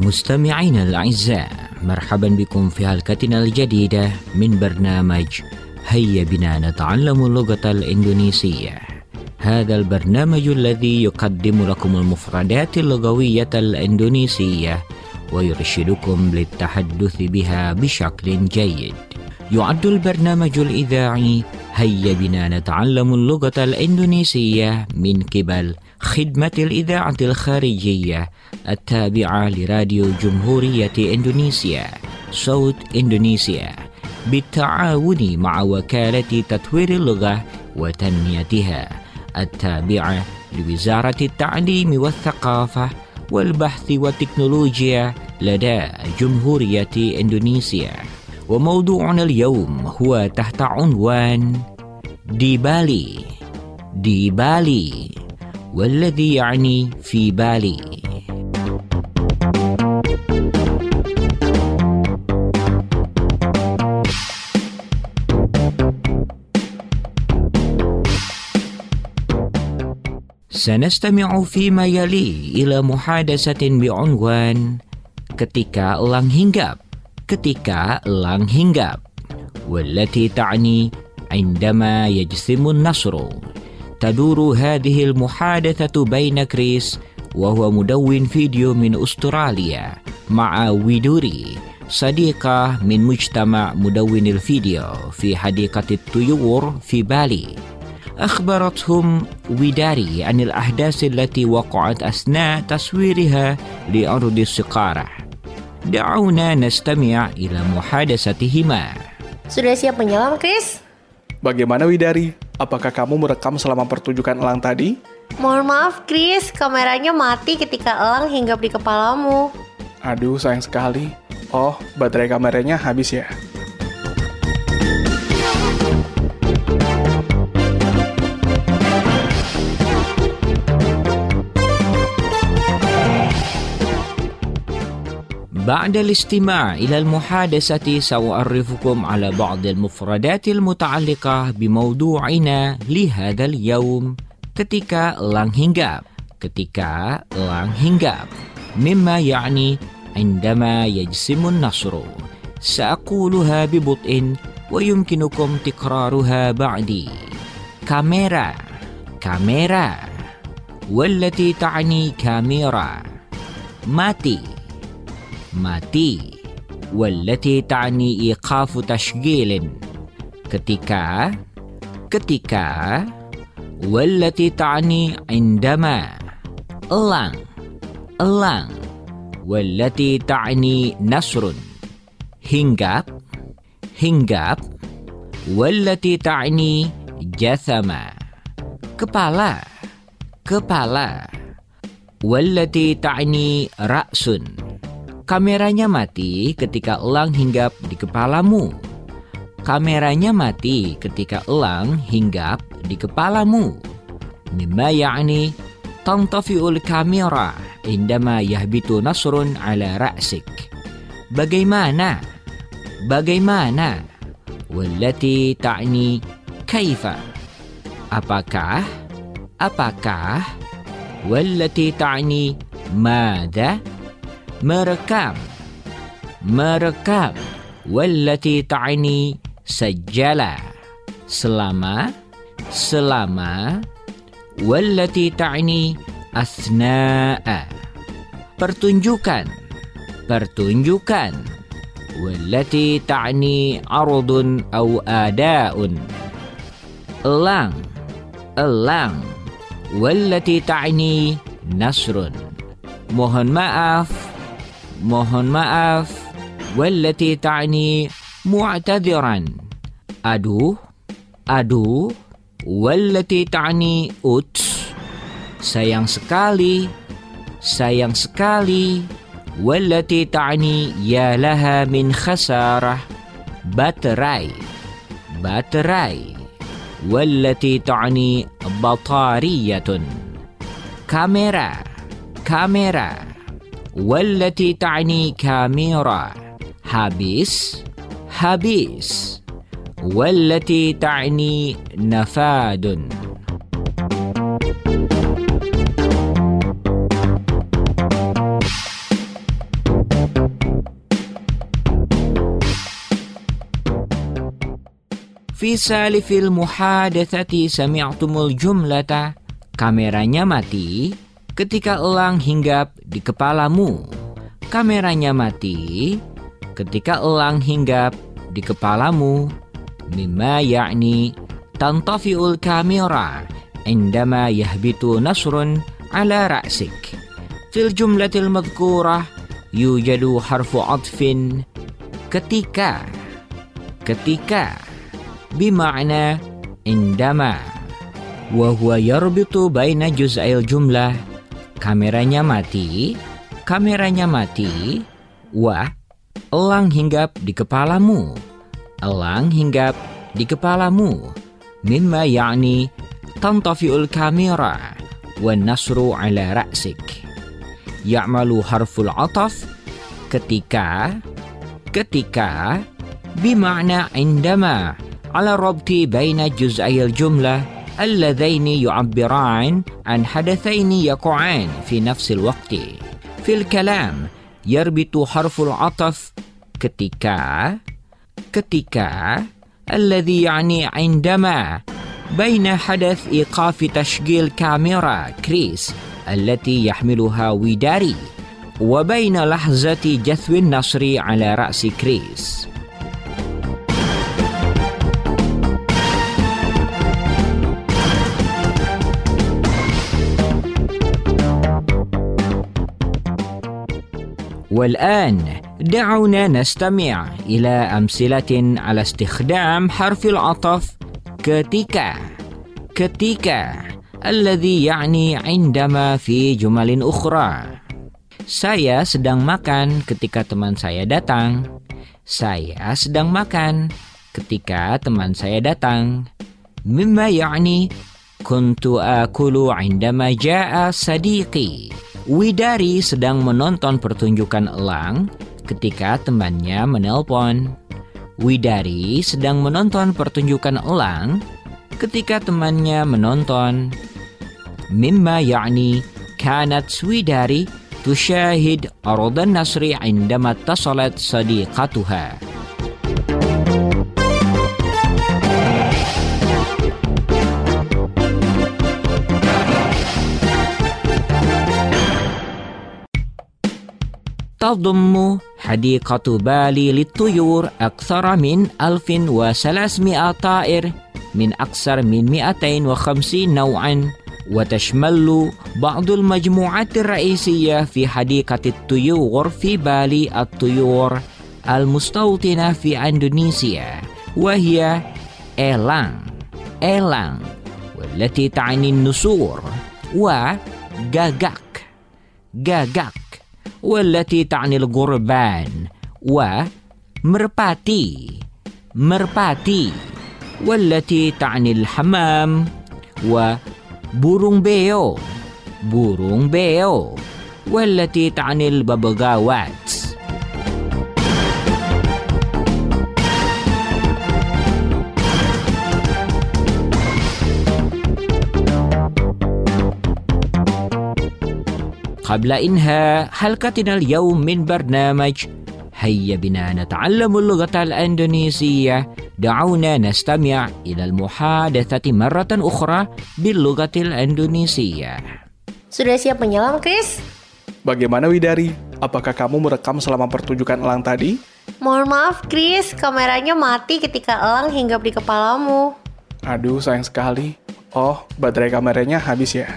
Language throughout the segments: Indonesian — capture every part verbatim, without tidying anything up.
مستمعينا الأعزاء، مرحبا بكم في حلقتنا الجديدة من برنامج هيا بنا نتعلم اللغة الإندونيسية. هذا البرنامج الذي يقدم لكم المفردات اللغوية الإندونيسية ويرشدكم للتحدث بها بشكل جيد. يعد البرنامج الإذاعي هيا بنا نتعلم اللغة الإندونيسية من قبل خدمة الإذاعة الخارجية التابعة لراديو جمهورية إندونيسيا صوت إندونيسيا بالتعاون مع وكالة تطوير اللغة وتنميتها التابعة لوزارة التعليم والثقافة والبحث والتكنولوجيا لدى جمهورية إندونيسيا. وموضوعنا اليوم هو تحت عنوان di Bali di Bali والذي يعني في بالي. سنستمع فيما يلي إلى محادثة بعنوان ketika elang hinggap ketika elang hinggap والتي تعني عندما يجسم النسر. تدور هذه المحادثة بين كريس وهو مدون فيديو من أستراليا مع ويدوري صديقة من مجتمع مدون الفيديو في حديقة الطيور في بالي. أخبرتهم ويداري عن الأحداث التي وقعت أثناء تصويرها لعرض السقارة. دعونا نستمع إلى محادثتهما. Sudah siap menyelam, Chris? Bagaimana Widari? Apakah kamu merekam selama pertunjukan elang tadi? Mohon maaf, Chris. Kameranya mati ketika elang hinggap di kepalamu. Aduh, sayang sekali. Oh, baterai kameranya habis ya? بعد الاستماع إلى المحادثة سأعرفكم على بعض المفردات المتعلقة بموضوعنا لهذا اليوم ketika elang hinggap ketika elang hinggap مما يعني عندما يجسم النسر. سأقولها ببطء ويمكنكم تكرارها بعدي. كاميرا كاميرا والتي تعني كاميرا. ماتي mati والتي تعني إيقاف تشغيل. ketika ketika والتي تعني عندما. elang elang والتي تعني نسر. hinggap hinggap والتي تعني جثم. kepala kepala والتي تعني رأس. Kameranya mati ketika elang hinggap di kepalamu. Kameranya mati ketika elang hinggap di kepalamu. مما يعني تنطفئ الكاميرا عندما يهبط نسر على رأسك. Bagaimana bagaimana والتي تعني كيف. apakah apakah والتي تعني ماذا. merekam merekam والتي تعني سجل. selama selama والتي تعني أثناء. pertunjukan pertunjukan والتي تعني عرض أو أداء. elang elang والتي تعني نسر. mohon maaf mohon maaf والتي تعني معتذرا. aduh aduh والتي تعني uts. sayang sekali sayang sekali والتي تعني يا لها من خسارة. baterai baterai والتي تعني بطارية. kamera kamera والتي تعني كاميرا. habis habis والتي تعني نفاد. في سالف المحادثة سمعتم الجملة. Kameranya mati ketika elang hinggap di kepalamu. Kameranya mati ketika elang hinggap di kepalamu. Mimma ya'ni tantafi'ul kamera indama yahbitu nasrun ala ra'sik. Fil jumlatil madhkurah yujadu harfu atfin ketika. Ketika bima'na indama. Wahuwa yarbitu baina juz'ail jumlah. Kameranya mati. Kameranya mati. Wah, elang hinggap di kepalamu. Elang hinggap di kepalamu. Mimma ya'ni tantafi'ul kamera wan nasru ala ra'sik. Ya'malu harful ataf ketika. Ketika bima'na indama ala rabti baina juz'ayil jumlah اللذين يعبران عن حدثين يقعان في نفس الوقت. في الكلام يربط حرف العطف ketika. Ketika الذي يعني عندما بين حدث إيقاف تشغيل كاميرا كريس التي يحملها ويداري وبين لحظة جثو النصر على رأس كريس. والآن دعونا نستمع إلى أمثلة على استخدام حرف العطف ketika. Ketika الذي يعني عندما في جمل أخرى. Saya sedang makan ketika teman saya datang. Saya sedang makan ketika teman saya datang. مما يعني كنت آكل عندما جاء صديقي. Widari sedang menonton pertunjukan elang ketika temannya menelpon. Widari sedang menonton pertunjukan elang ketika temannya menonton. Mimma ya'ni kanat Widari tushahid aradan nasri indama tasalat sadiqatuha. تضم حديقة بالي للطيور أكثر من ألف وثلاثمائة طائر من أكثر من مئتين وخمسين نوعا، وتشمل بعض المجموعات الرئيسية في حديقة الطيور في بالي الطيور المستوطنة في إندونيسيا، وهي إيلانغ إيلانغ والتي تعني النسور، وغاغاك غاغاك والتي تعني الغربان، ومرباتي مرباتي والتي تعني الحمام، وبورونغ بيو بورونغ بيو والتي تعني الببغاوات. قبل إنهاء حلقتنا اليوم من برنامج هيا بنا نتعلم اللغة الإندونيسية، دعونا نستمع إلى المحادثة مرة أخرى باللغة الإندونيسية. Sudah siap menyelam, Chris? Bagaimana Widari? Apakah kamu merekam selama pertunjukan elang tadi? Mohon maaf, Chris. Kameranya mati ketika elang hinggap di kepalamu. Aduh, sayang sekali. Oh, baterai kameranya habis ya?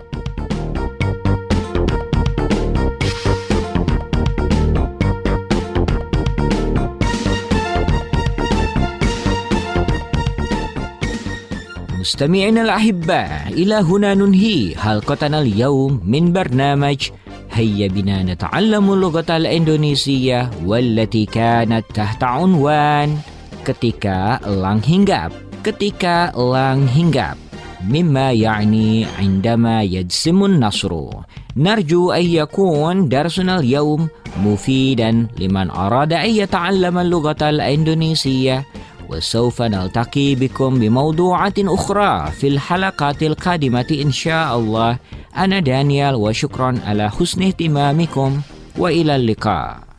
مستمعينا الأحباء، إلى هنا ننهي حلقتنا اليوم من برنامج هيا بنا نتعلم اللغة الإندونيسية، والتي كانت تحت عنوان ketika elang hinggap. Ketika elang hinggap مما يعني عندما يجسم النصر. نرجو أن يكون درسنا اليوم مفيدا لمن أراد أن يتعلم اللغة الإندونيسية، وسوف نلتقي بكم بموضوعات أخرى في الحلقات القادمة إن شاء الله. أنا دانيال، وشكرا على حسن اهتمامكم، وإلى اللقاء.